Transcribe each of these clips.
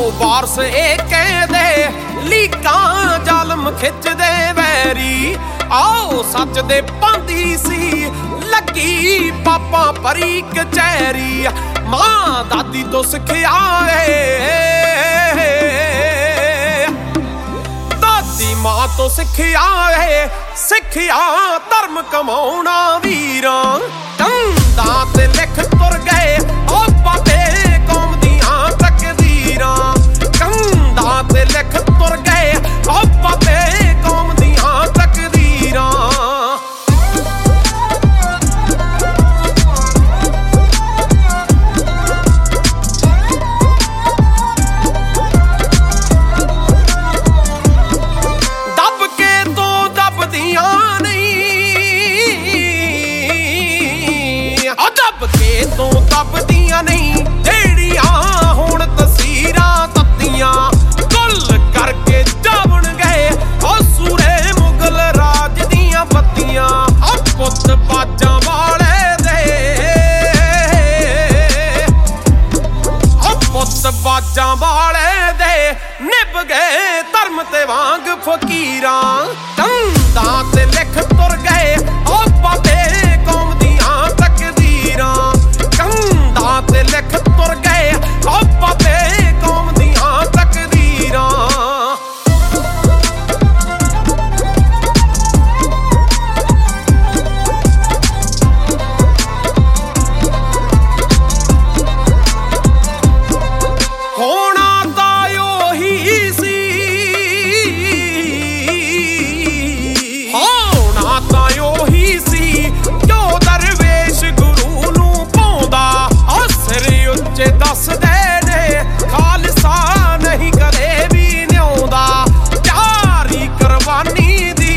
ਵਾਰਸ ਇਹ ਕਹਿੰਦੇ ਲੀਕਾਂ ਜ਼ਾਲਮ ਖਿੱਚਦੇ ਵੈਰੀ। ਆਓ ਸੱਚ ਦੇ ਪਾਂਦੀ ਸੀ ਲੱਗੀ ਪਾਪਾਂ ਭਰੀ ਕਚਹਿਰੀ। ਮਾਂ ਦਾਦੀ ਤੋਂ ਸਿੱਖਿਆ ਦਾਦੀ ਮਾਂ ਤੋਂ ਸਿੱਖਿਆ ਸਿੱਖਿਆ ਧਰਮ ਕਮਾਉਣਾ ਵੀਰਾਂ। ਕੰਧਾਂ ਤੇ ਲਿਖ ਤੁਰ ਗਏ ਉਹ ਬਾਬੇ ਕੌਮ ਦੀਆਂ ਤਕਦੀਰਾਂ। ਕੰਧਾਂ ਤੇ ਲਿਖ ਤੁਰ ਗਏ ਉਹ ਬਾਬੇ ਕੌਮ ਦੀਆਂ ਤਕਦੀਰਾਂ। ਦੱਬ ਕੇ ਤੋਂ ਦੱਬਦੀਆਂ ਤੋਂ ਦੱਬਦੀਆਂ ਨਹੀਂ ਜਿਹੜੀਆਂ ਹੁਣ ਤਸੀਰਾਂ ਤੱਤੀਆਂ। ਗੁੱਲ ਕਰਕੇ ਜਾਵਣ ਗਏ ਉਹ ਸੂਰੇ ਮੁਗਲ ਰਾਜ ਦੀਆਂ ਬੱਤੀਆਂ। ਉਹ ਪੁੱਤ ਬਾਜਾਂ ਵਾਲੇ ਦੇ ਉਹ ਪੁੱਤ ਬਾਜਾਂ ਵਾਲੇ ਦੇ ਨਿਭ ਗਏ ਧਰਮ ਤੇ ਵਾਂਗ ਫਕੀਰਾਂ। ਕੰਧਾਂ ਤੇ ਲਿਖ ਤੁਰ ਗਏ ਉਹ ਬਾਬੇ ਕੌਮ ਦੀਆਂ ਤਕਦੀਰਾਂ। ਕੰਧਾਂ ਤੇ ਲਿਖ ਤੁਰ ਗਏ ਉਹ ਬਾਬੇ ਕੌਮ ਦੀਆਂ ਤਕਦੀਰਾਂ। ਹੋਣਾ ਤਾਂ ਉਹੀ ਸੀ ਹੋਣਾ ਤਾਂ ਉਹੀ ਸੀ ਜੋ ਦਰਵੇਸ਼ ਗੁਰੂ ਨੂੰ ਪਾਉਂਦਾ। ਉੱਚੇ ਦੱਸਦੇ ਨੇ ਖਾਲਸਾ ਨਹੀਂ ਕਦੇ ਵੀ ਨਿਆਉਂਦਾ। ਪਿਆਰੀ ਕੁਰਬਾਨੀ ਦੀ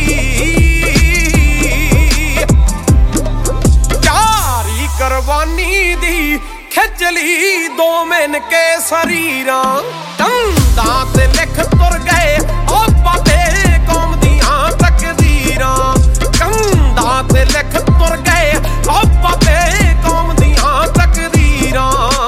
ਪਿਆਰੀ ਕੁਰਬਾਨੀ ਦੀ ਖਿੱਚ ਲਈ ਦੋ ਮਿੰਨ ਕੇ ਸਰੀਰਾਂ। ਕੰਧਾਂ ਤੇ ਲਿਖ ਤੁਰ ਗਏ ਉਹ ਬਾਬੇ ਕੌਮ ਦੀਆਂ ਤਕਦੀਰਾਂ। ਕੰਧਾਂ ਤੇ ਲਿਖ ਤੁਰ ਗਏ ਉਹ ਬਾਬੇ ਕੌਮ ਦੀਆਂ ਤਕਦੀਰਾਂ।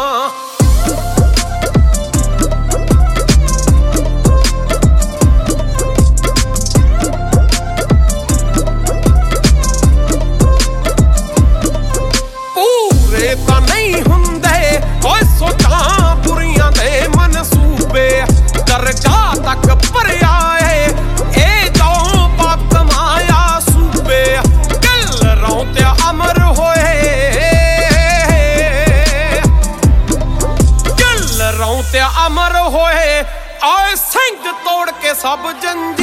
ਪੂਰੇ ਤਾਂ ਨਹੀਂ ਹੁੰਦੇ ਓਏ ਸੋਚਾਂ ਬੁਰੀਆਂ ਦੇ ਮਨਸੂਬੇ। ਦਰਗਾਹ ਤੱਕ ਭਰਿਆ ਇਹ ਜੋ ਪਾਪ ਕਮਾਇਆ ਸੂਬੇ। ਦਿਲ ਰੌਂ ਤੇ ਅਮਰ ਹੋਏ ਦਿਲ ਰੌਂ ਤੇ ਅਮਰ ਹੋਏ। ਆਏ ਸਿੰਘ ਤੋੜ ਕੇ ਸਭ ਜੰਜੀ